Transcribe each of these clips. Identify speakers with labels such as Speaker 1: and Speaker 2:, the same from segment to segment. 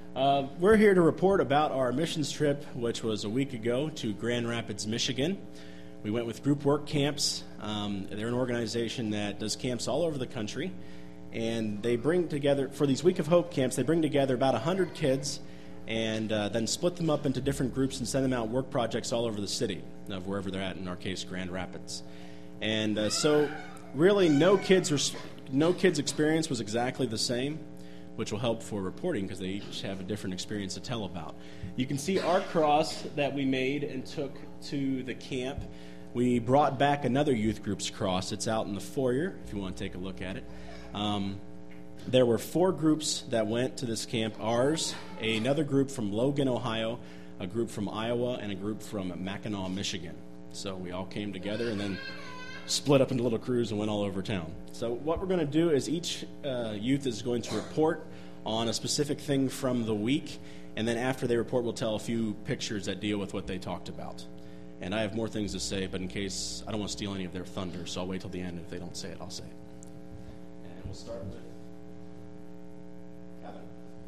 Speaker 1: We're here to report about our missions trip, which was a week ago to Grand Rapids, Michigan. We went with Group Work Camps. They're an organization that does camps all over the country, and they bring together, for these Week of Hope camps, they bring together about 100 kids and then split them up into different groups and send them out work projects all over the city, of wherever they're at, in our case, Grand Rapids. And so really no kids experience was exactly the same, which will help for reporting because they each have a different experience to tell about. You can see our cross that we made and took to the camp. We brought back another youth group's cross. It's out in the foyer if you want to take a look at it. There were 4 groups that went to this camp. Ours, another group from Logan, Ohio, a group from Iowa, and a group from Mackinac, Michigan. So we all came together and then split up into little crews and went all over town. So what we're going to do is each youth is going to report on a specific thing from the week, and then after they report, we'll tell a few pictures that deal with what they talked about. And I have more things to say, but in case I don't want to steal any of their thunder, so I'll wait till the end. If they don't say it, I'll say it. And we'll start with Kevin.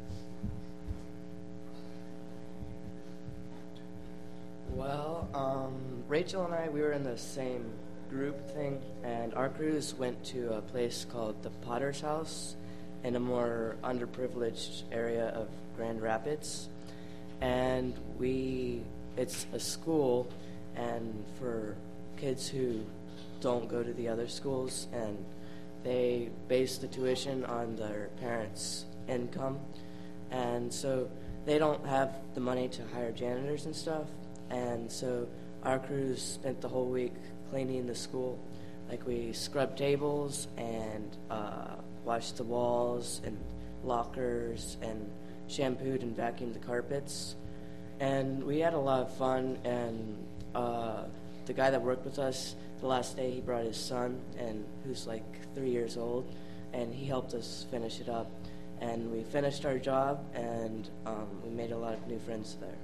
Speaker 2: Well, Rachel and I, we were in the same group thing, and our crews went to a place called the Potter's House in a more underprivileged area of Grand Rapids. And it's a school, and for kids who don't go to the other schools, and they base the tuition on their parents' income, and so they don't have the money to hire janitors and stuff, and so our crews spent the whole week cleaning the school. Like, we scrubbed tables and washed the walls and lockers and shampooed and vacuumed the carpets. And we had a lot of fun, and the guy that worked with us, the last day he brought his son, and who's like 3 years old, and he helped us finish it up. And we finished our job, and we made a lot of new friends there.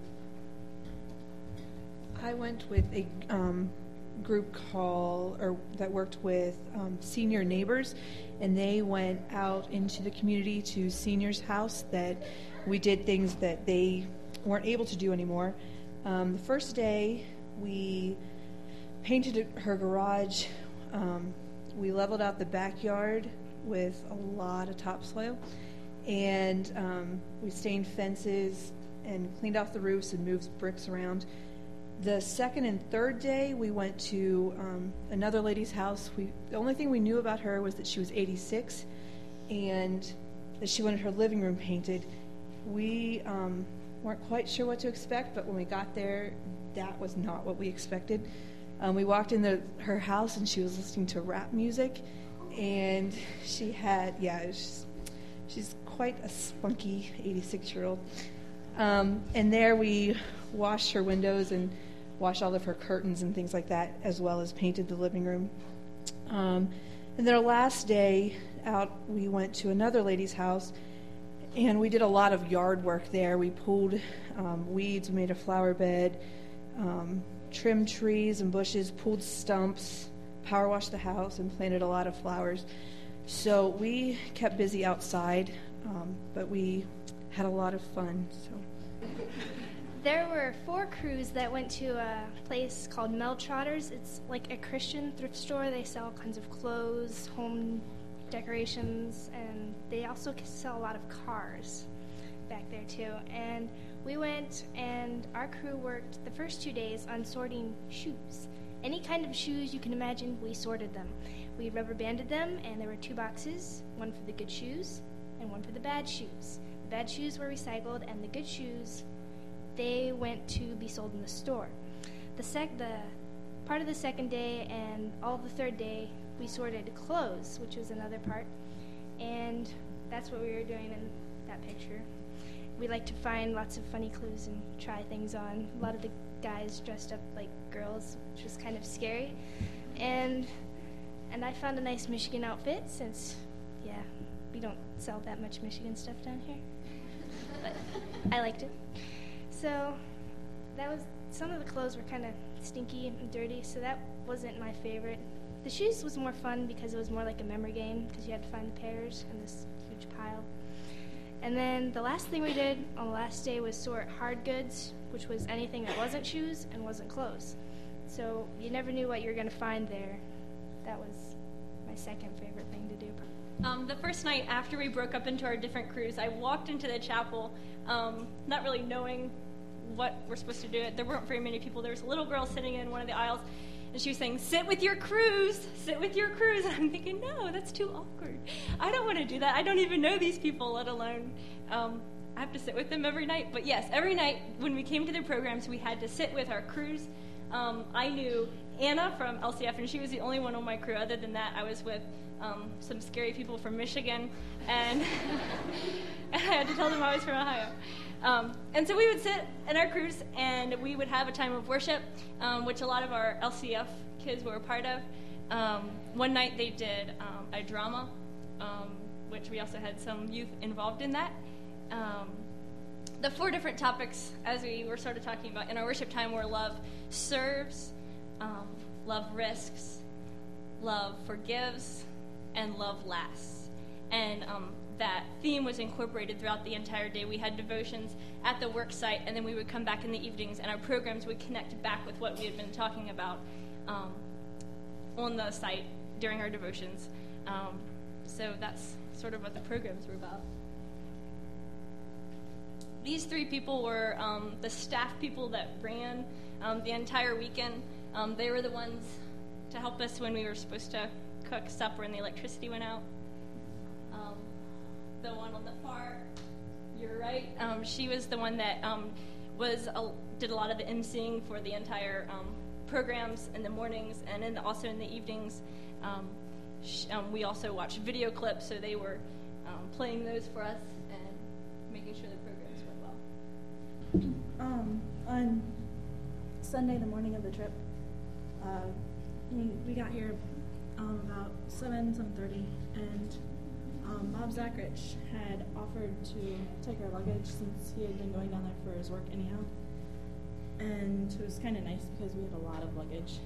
Speaker 3: I went with a group that worked with senior neighbors, and they went out into the community to seniors' house that we did things that they weren't able to do anymore. The first day we painted her garage. We leveled out the backyard with a lot of topsoil, and we stained fences and cleaned off the roofs and moved bricks around. The second and third day, we went to another lady's house. The only thing we knew about her was that she was 86 and that she wanted her living room painted. We weren't quite sure what to expect, but when we got there, that was not what we expected. We walked into her house, and she was listening to rap music, and she had, she's quite a spunky 86-year-old. And there we washed her windows and washed all of her curtains and things like that, as well as painted the living room. And then our last day out, we went to another lady's house, and we did a lot of yard work there. We pulled weeds, we made a flower bed, trimmed trees and bushes, pulled stumps, power washed the house, and planted a lot of flowers. So we kept busy outside, but we had a lot of fun. So.
Speaker 4: There were 4 crews that went to a place called Meltrotters. It's like a Christian thrift store. They sell all kinds of clothes, home decorations, and they also sell a lot of cars back there too. And we went, and our crew worked the first 2 days on sorting shoes. Any kind of shoes you can imagine, we sorted them. We rubber banded them, and there were 2 boxes, one for the good shoes and one for the bad shoes. The bad shoes were recycled, and the good shoes, they went to be sold in the store. The part of the second day and all of the third day, we sorted clothes, which was another part, and that's what we were doing in that picture. We like to find lots of funny clues and try things on. A lot of the guys dressed up like girls, which was kind of scary, and I found a nice Michigan outfit since, we don't sell that much Michigan stuff down here, but I liked it. So some of the clothes were kind of stinky and dirty, so that wasn't my favorite. The shoes was more fun because it was more like a memory game because you had to find the pairs in this huge pile. And then the last thing we did on the last day was sort hard goods, which was anything that wasn't shoes and wasn't clothes. So you never knew what you were going to find there. That was my second favorite thing to do.
Speaker 5: The first night after we broke up into our different crews, I walked into the chapel, not really knowing what we're supposed to do. There weren't very many people. There was a little girl sitting in one of the aisles, and she was saying, "Sit with your crews, sit with your crews." And I'm thinking, no, that's too awkward. I don't want to do that. I don't even know these people, let alone I have to sit with them every night. But yes, every night when we came to the programs, we had to sit with our crews. I knew Anna from LCF, and she was the only one on my crew. Other than that, I was with some scary people from Michigan, and I had to tell them I was from Ohio. And so we would sit in our crews, and we would have a time of worship, which a lot of our LCF kids were a part of. One night they did a drama, which we also had some youth involved in that. The 4 different topics, as we were sort of talking about in our worship time, were love serves, love risks, love forgives, and love lasts. And that theme was incorporated throughout the entire day. We had devotions at the work site, and then we would come back in the evenings, and our programs would connect back with what we had been talking about on the site during our devotions. So that's sort of what the programs were about. These 3 people were the staff people that ran the entire weekend. They were the ones to help us when we were supposed to cook supper and the electricity went out. The one on the far, you're right, she was the one that did a lot of the emceeing for the entire programs in the mornings and also in the evenings. We also watched video clips, so they were playing those for us and making sure the programs went well.
Speaker 6: On Sunday, the morning of the trip, we got here about 7:30, and Bob Zachrich had offered to take our luggage since he had been going down there for his work anyhow. And it was kind of nice because we had a lot of luggage.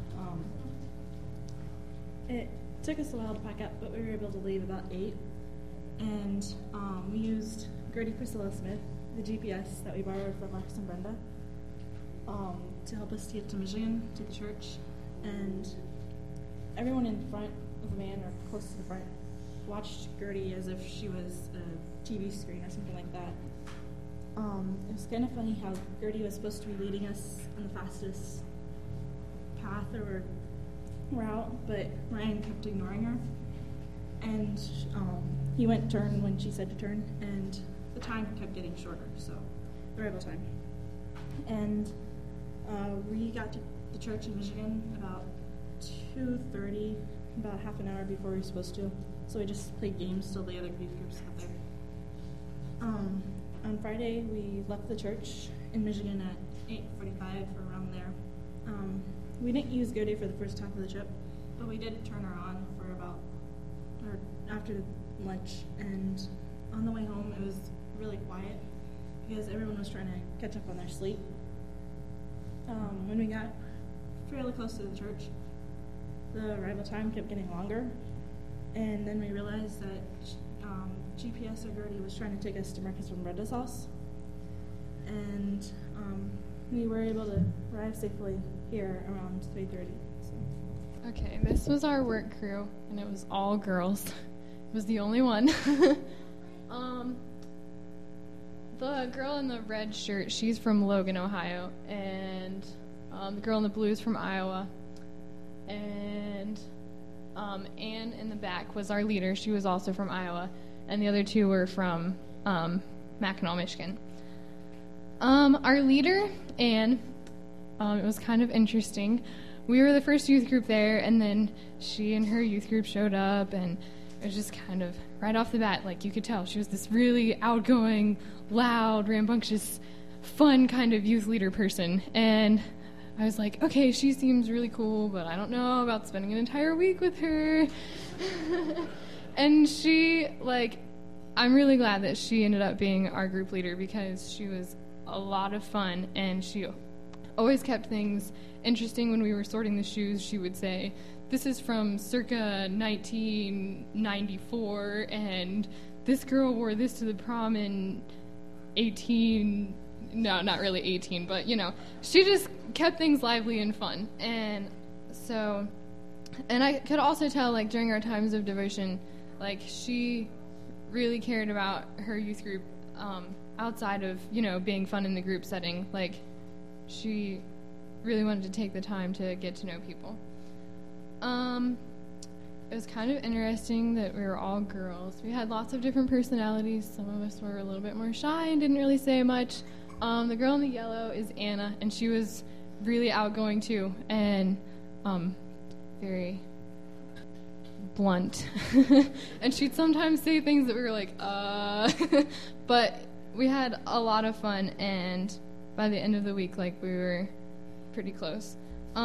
Speaker 6: It took us a while to pack up, but we were able to leave about 8. And we used Gertie Priscilla Smith, the GPS that we borrowed from Marcus and Brenda, to help us to get to Michigan, to the church. And everyone in front of the van, or close to the front, watched Gertie as if she was a TV screen or something like that. It was kind of funny how Gertie was supposed to be leading us on the fastest path or route, but Ryan kept ignoring her. And he went turn when she said to turn, and the time kept getting shorter, so arrival time. And we got to the church in Michigan about 2:30, about half an hour before we were supposed to. So we just played games till the other youth groups got there. On Friday, we left the church in Michigan at 8:45 or around there. We didn't use Go Day for the first half of the trip, but we did turn her on for after lunch. And on the way home, it was really quiet because everyone was trying to catch up on their sleep. When we got fairly close to the church, the arrival time kept getting longer, and then we realized that GPS or Gertie was trying to take us to Marcus and Brenda's house, and we were able to arrive safely here around 3:30. So.
Speaker 7: Okay, this was our work crew, and it was all girls. It was the only one. The girl in the red shirt, she's from Logan, Ohio, and the girl in the blue is from Iowa, and Anne in the back was our leader. She was also from Iowa, and the other 2 were from Mackinac, Michigan. Our leader, Anne, it was kind of interesting. We were the first youth group there, and then she and her youth group showed up, and it was just kind of right off the bat, like you could tell, she was this really outgoing, loud, rambunctious, fun kind of youth leader person. And I was like, okay, she seems really cool, but I don't know about spending an entire week with her. And she, I'm really glad that she ended up being our group leader because she was a lot of fun, and she always kept things interesting. When we were sorting the shoes, she would say, "This is from circa 1994, and this girl wore this to the prom in 18, no, not really 18, but, she just kept things lively and fun. And so, and I could also tell, like, during our times of devotion, like, she really cared about her youth group outside of, being fun in the group setting. Like, she really wanted to take the time to get to know people. It was kind of interesting that we were all girls. We had lots of different personalities. Some of us were a little bit more shy and didn't really say much. The girl in the yellow is Anna, and she was really outgoing too, and very blunt. And she'd sometimes say things that we were like, but we had a lot of fun, and by the end of the week, like, we were pretty close.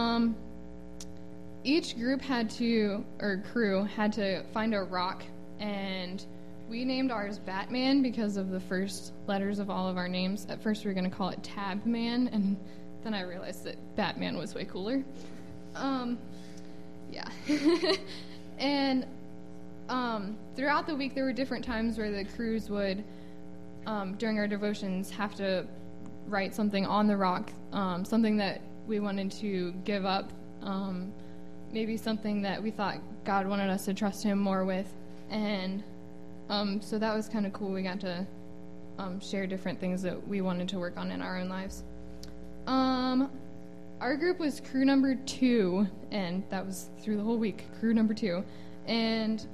Speaker 7: Each group crew had to find a rock, and we named ours Batman because of the first letters of all of our names. At first we were going to call it Tab Man, and then I realized that Batman was way cooler. Yeah. And throughout the week there were different times where the crews would, during our devotions, have to write something on the rock, something that we wanted to give up, maybe something that we thought God wanted us to trust him more with. And so that was kind of cool. We got to share different things that we wanted to work on in our own lives. Our group was crew number 2, and that was through the whole week, crew number 2. And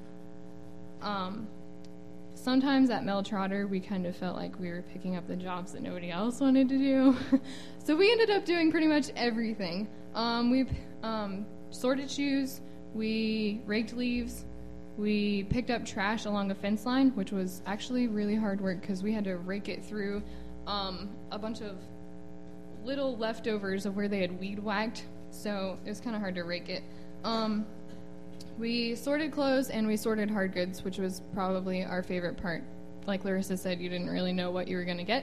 Speaker 7: sometimes at Mel Trotter, we kind of felt like we were picking up the jobs that nobody else wanted to do. So we ended up doing pretty much everything. We sorted shoes, we raked leaves, we picked up trash along a fence line, which was actually really hard work because we had to rake it through a bunch of little leftovers of where they had weed whacked, so it was kind of hard to rake it. We sorted clothes and we sorted hard goods, which was probably our favorite part. Like Larissa said, you didn't really know what you were going to get.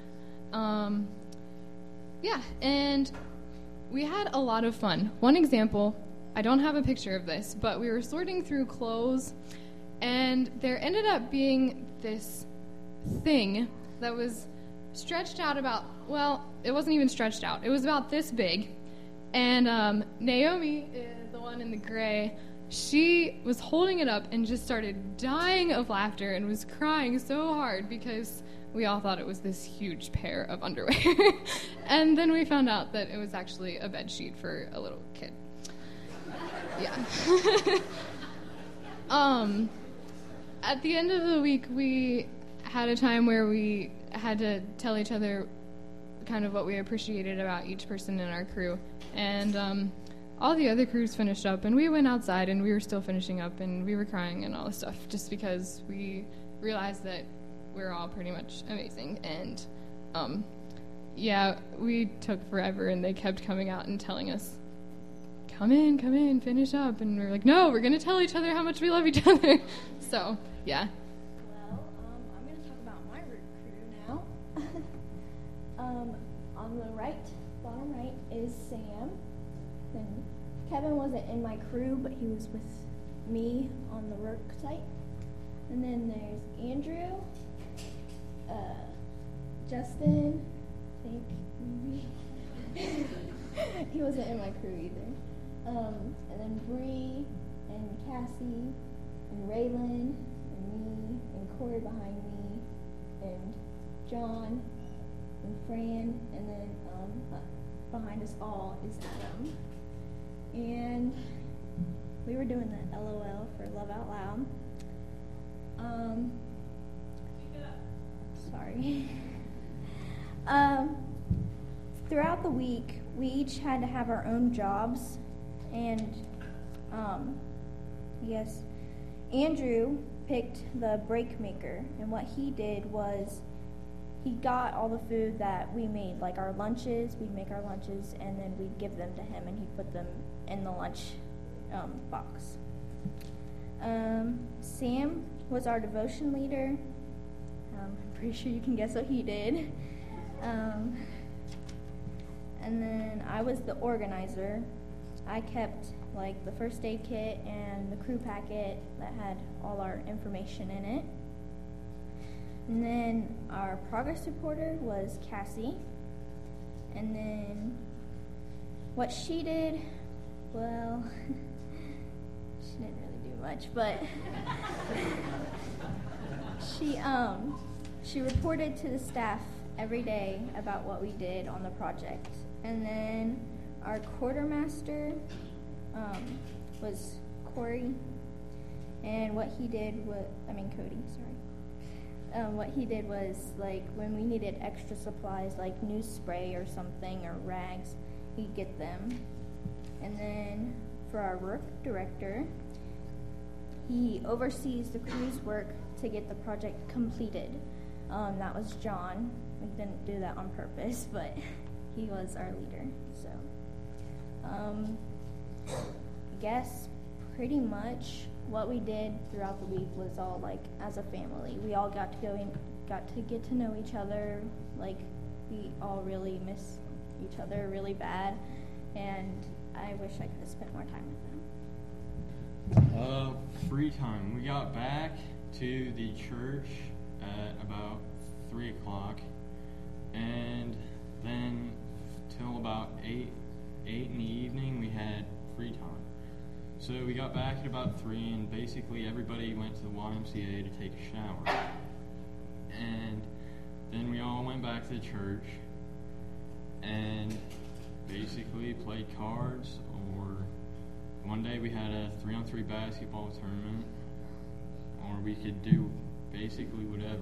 Speaker 7: Yeah, and we had a lot of fun. One example, I don't have a picture of this, but we were sorting through clothes, and there ended up being this thing that was stretched out about, well, it wasn't even stretched out. It was about this big, and Naomi, the one in the gray, she was holding it up and just started dying of laughter and was crying so hard because we all thought it was this huge pair of underwear. And then we found out that it was actually a bed sheet for a little kid. Yeah. At the end of the week, we had a time where we had to tell each other kind of what we appreciated about each person in our crew. And all the other crews finished up, and we went outside, and we were still finishing up, and we were crying and all this stuff, just because we realized that we're all pretty much amazing. And yeah, we took forever, and they kept coming out and telling us, come in, finish up. And we were like, no, we're going to tell each other how much we love each other. So, yeah.
Speaker 8: Well, I'm going to talk about my root crew now. On the bottom right is Sam. Then Kevin wasn't in my crew, but he was with me on the work site. And then there's Andrew, Justin, I think maybe. He wasn't in my crew either. And then Bree and Cassie and Raylan and me and Corey behind me and John and Fran, and then behind us all is Adam. And we were doing the LOL for Love Out Loud. Sorry. Throughout the week, we each had to have our own jobs, and yes, Andrew picked the break maker, and what he did was he got all the food that we made, like our lunches. We'd make our lunches, and then we'd give them to him, and he'd put them in the lunch box. Sam was our devotion leader. I'm pretty sure you can guess what he did. And then I was the organizer. I kept like the first aid kit and the crew packet that had all our information in it. And then our progress reporter was Cassie. And then what she did, well, she didn't really do much, but she reported to the staff every day about what we did on the project. And then our quartermaster was Corey, and what he did was, Cody, sorry. What he did was, like, when we needed extra supplies, like new spray or something, or rags, he'd get them. And then for our work director, he oversees the crew's work to get the project completed. That was John. We didn't do that on purpose, but he was our leader. So, I guess pretty much what we did throughout the week was all like as a family. We all got to get to know each other. Like, we all really miss each other really bad, and I wish I could have spent more time with them.
Speaker 9: Free time. We got back to the church at about 3 o'clock, and then till about 8 in the evening we had free time. So we got back at about 3, and basically everybody went to the YMCA to take a shower. And then we all went back to the church and basically played cards, or one day we had a 3-on-3 basketball tournament, or we could do basically whatever.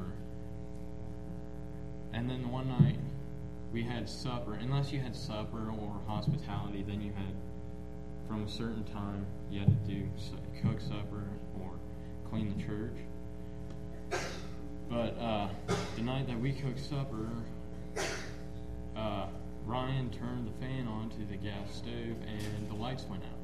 Speaker 9: And then one night we had supper. Unless you had supper or hospitality, then you had, from a certain time, you had to cook supper or clean the church. But the night that we cooked supper, Ryan turned the fan on to the gas stove and the lights went out.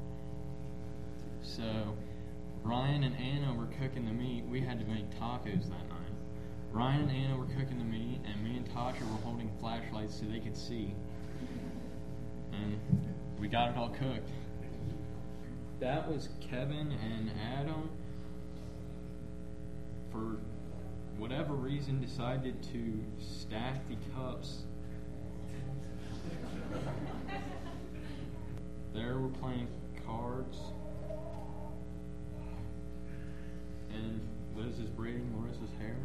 Speaker 9: So Ryan and Anna were cooking the meat. We had to make tacos that night. Ryan and Anna were cooking the meat, and me and Tasha were holding flashlights so they could see. And we got it all cooked. That was Kevin and Adam, for whatever reason, decided to stack the cups. There we're playing cards, and Liz is braiding Marissa's hair.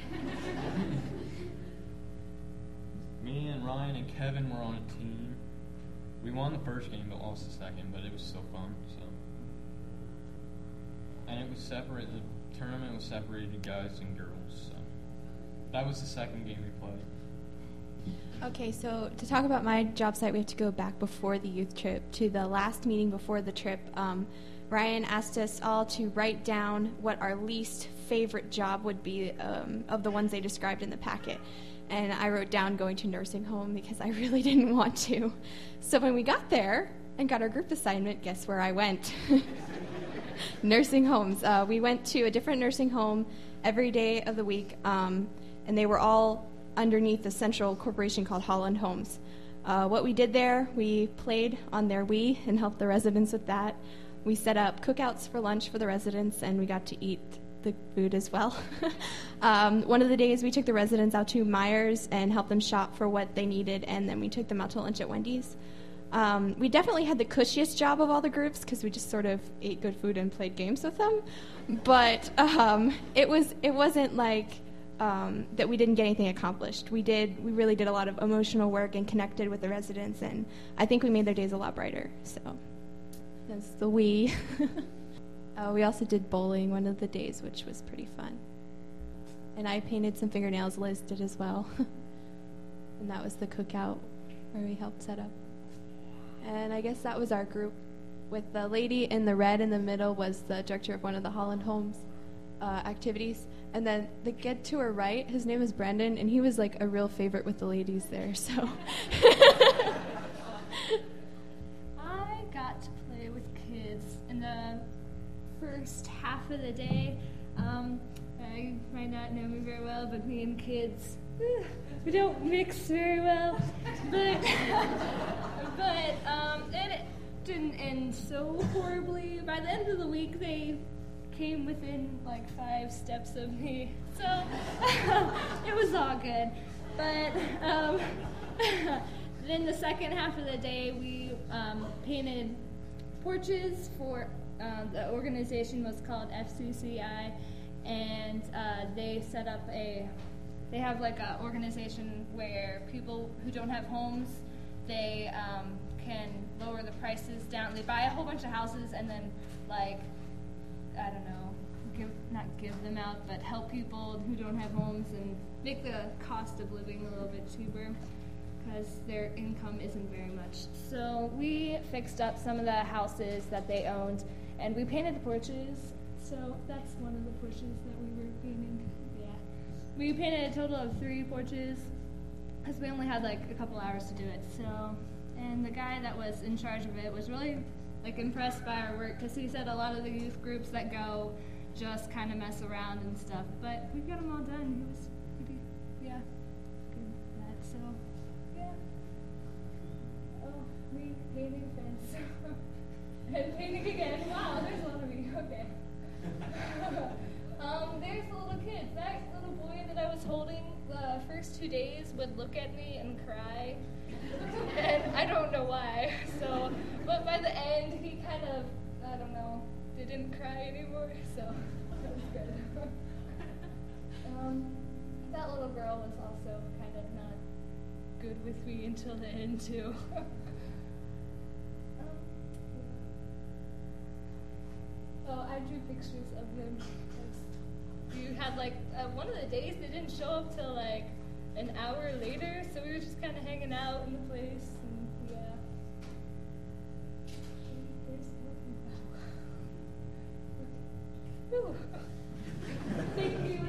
Speaker 9: Me and Ryan and Kevin were on a team. We won the first game but lost the second, but it was still fun. So, and it was separate. The tournament was separated guys and girls. So that was the second game we played.
Speaker 10: Okay, so to talk about my job site, we have to go back before the youth trip to the last meeting before the trip. Ryan asked us all to write down what our least favorite job would be of the ones they described in the packet. And I wrote down going to nursing home because I really didn't want to. So when we got there and got our group assignment, guess where I went? Nursing homes. We went to a different nursing home every day of the week, and they were all underneath a central corporation called Holland Homes. What we did there, we played on their Wii and helped the residents with that. We set up cookouts for lunch for the residents, and we got to eat the food as well. One of the days we took the residents out to Myers and helped them shop for what they needed, and then we took them out to lunch at Wendy's. We definitely had the cushiest job of all the groups because we just sort of ate good food and played games with them. But it wasn't like that we didn't get anything accomplished. We really did a lot of emotional work and connected with the residents, and I think we made their days a lot brighter. So that's the we. We also did bowling one of the days, which was pretty fun. And I painted some fingernails. Liz did as well. And that was the cookout where we helped set up. And I guess that was our group. With the lady in the red in the middle was the director of one of the Holland Homes activities. And then the kid to her right, his name is Brendan, and he was like a real favorite with the ladies there. So
Speaker 4: I got to play with kids in the first half of the day. You might not know me very well, but me and kids, we don't mix very well. But it didn't end so horribly. By the end of the week, they
Speaker 5: came within like 5 steps of me, so it was all good. But then the second half of the day, we painted porches for the organization was called FCCI, and they set up they have like an organization where people who don't have homes, they can lower the prices down. They buy a whole bunch of houses and then, like, I don't know, not give them out, but help people who don't have homes and make the cost of living a little bit cheaper because their income isn't very much. So we fixed up some of the houses that they owned, and we painted the porches. So that's one of the porches that we were painting. Yeah, we painted a total of 3 porches because we only had like a couple hours to do it. So, and the guy that was in charge of it was really like impressed by our work because he said a lot of the youth groups that go just kind of mess around and stuff, but we got them all done. He was pretty, good at that. So, yeah. Oh, we painting fence. And painting again. Wow, there's a lot of me. Okay. There's the little kids. That little boy that I was holding the first 2 days would look at me and cry. And I don't know why. So, but by the end, he kind of, I don't know, didn't cry anymore. So that was good. That little girl was also kind of not good with me until the end too. Oh, I drew pictures of them. You had like one of the days they didn't show up till like an hour later, so we were just kind of hanging out in the place, and yeah. Whew. Thank you.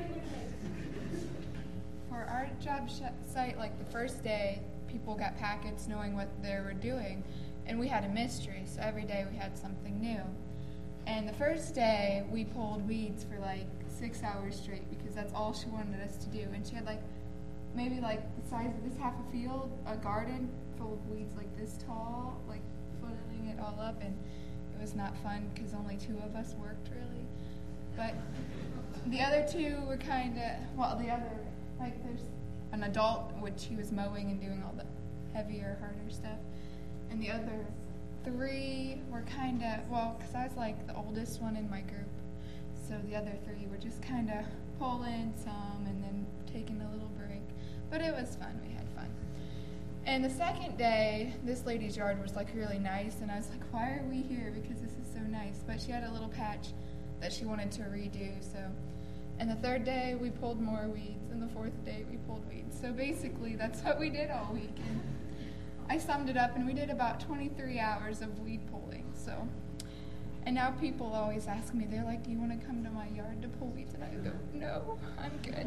Speaker 11: For our job site, like the first day, people got packets knowing what they were doing, and we had a mystery, so every day we had something new. And the first day, we pulled weeds for like 6 hours straight because that's all she wanted us to do. And she had like maybe like the size of this half a field, a garden full of weeds like this tall, like filling it all up. And it was not fun because only 2 of us worked really. But the other 2 were kind of, well, the other, like there's an adult, which he was mowing and doing all the heavier, harder stuff. And the other 3 were kind of, well, because I was like the oldest one in my group, so the other 3 were just kind of pulling some and then taking a little break. But it was fun. We had fun. And the second day, this lady's yard was like really nice, and I was like, why are we here? Because this is so nice. But she had a little patch that she wanted to redo, so. And the third day, we pulled more weeds, and the fourth day, we pulled weeds. So basically, that's what we did all week. And I summed it up, and we did about 23 hours of weed pulling, so. And now people always ask me, they're like, do you want to come to my yard to pull weeds? And I go, no, I'm good.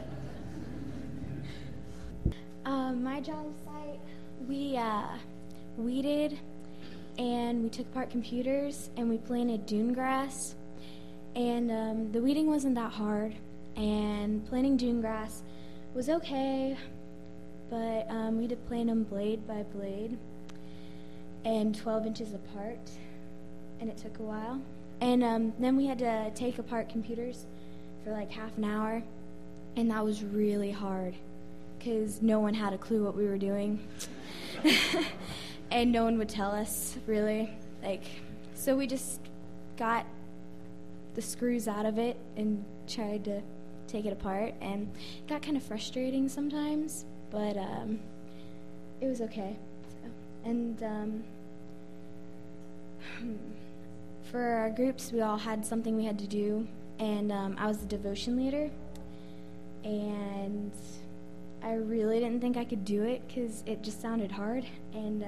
Speaker 10: My job site, we weeded, and we took apart computers, and we planted dune grass. And the weeding wasn't that hard, and planting dune grass was okay, but we did plant them blade by blade and 12 inches apart, and it took a while. And then we had to take apart computers for like half an hour, and that was really hard because no one had a clue what we were doing. And no one would tell us, really. So we just got the screws out of it and tried to take it apart, and it got kind of frustrating sometimes, but it was okay. So, and for our groups, we all had something we had to do, and I was the devotion leader, and I really didn't think I could do it because it just sounded hard, and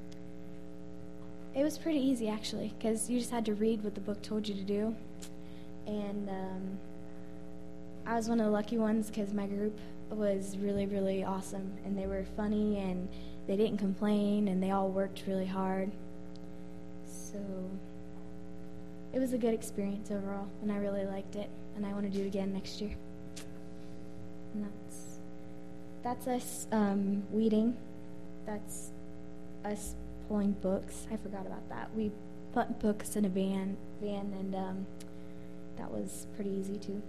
Speaker 10: it was pretty easy actually because you just had to read what the book told you to do. And I was one of the lucky ones because my group was really, really awesome, and they were funny, and they didn't complain, and they all worked really hard. So it was a good experience overall, and I really liked it, and I want to do it again next year. And that's us weeding. That's us pulling books. I forgot about that. We put books in a van and
Speaker 8: that was pretty easy too.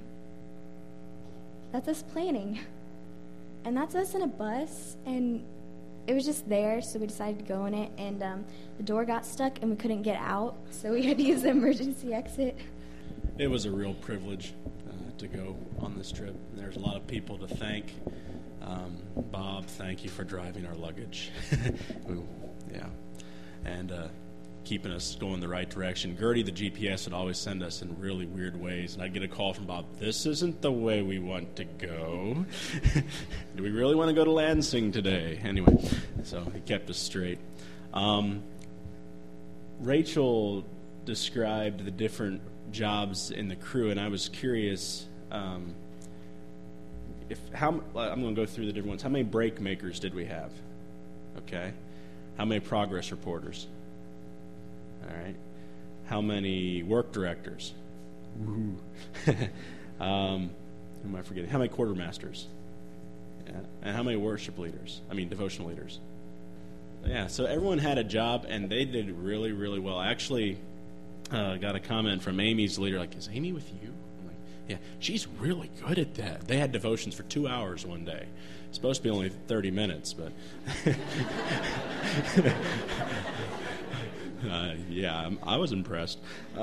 Speaker 8: That's us planning. And that's us in a bus, and it was just there, so we decided to go in it, and the door got stuck and we couldn't get out, so we had to use the emergency exit.
Speaker 1: It was a real privilege to go on this trip. There's a lot of people to thank. Bob, thank you for driving our luggage. Yeah. And keeping us going the right direction. Gertie, the GPS, would always send us in really weird ways, and I'd get a call from Bob, this isn't the way we want to go. Do we really want to go to Lansing today? Anyway, so he kept us straight. Rachel described the different jobs in the crew, and I was curious I'm going to go through the different ones. How many break makers did we have? Okay. How many progress reporters? All right. How many work directors? Woo. Who am I forgetting? How many quartermasters? Yeah. And how many devotional leaders? Yeah, so everyone had a job, and they did really, really well. I actually got a comment from Amy's leader, like, is Amy with you? I'm like, yeah, she's really good at that. They had devotions for 2 hours one day. It's supposed to be only 30 minutes, but... yeah, I was impressed.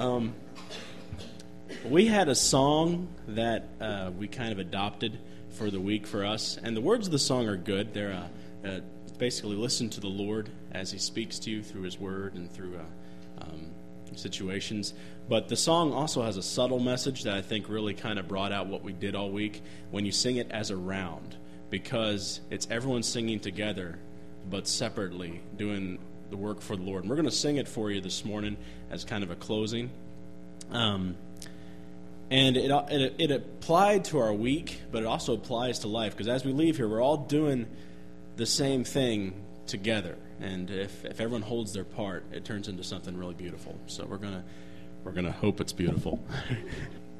Speaker 1: We had a song that we kind of adopted for the week for us, and the words of the song are good. They're basically listen to the Lord as He speaks to you through His Word and through situations. But the song also has a subtle message that I think really kind of brought out what we did all week when you sing it as a round, because it's everyone singing together but separately doing the work for the Lord. And we're going to sing it for you this morning as kind of a closing. And it applied to our week, but it also applies to life, because as we leave here, we're all doing the same thing together. And if everyone holds their part, it turns into something really beautiful. So we're gonna hope it's beautiful.